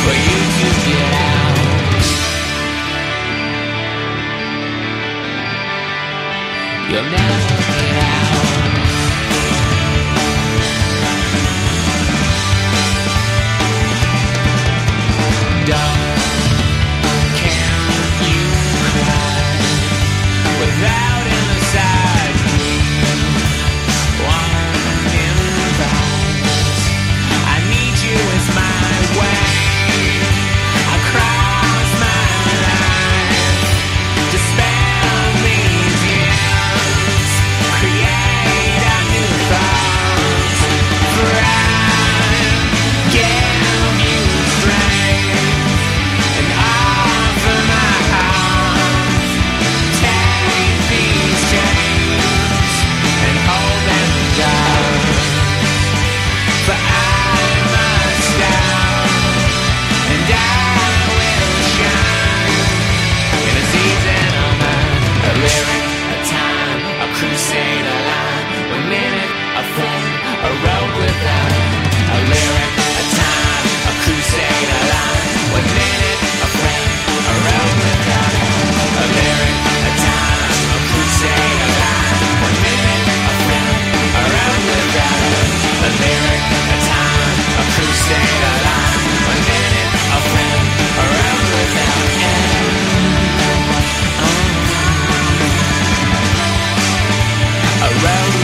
for you to get out. You'll never get out. Don't, can't you cry without an aside? One impulse, I need you as my way across my life to spell these years, create a new thoughts, for I give you strength and offer my heart. Take these chains and hold them down, for I must down, and I will shine in a season of mine. A lyric, a time, a crusade, a line, a minute, a flame, a road without end. A lyric, a time, a crusade, a line, a minute, a flame, a road without end. A lyric, a time, a crusade, a line, a minute, a flame, a road without end. A lyric, a time, a crusade, a line, a minute, a flame, a road without end. A road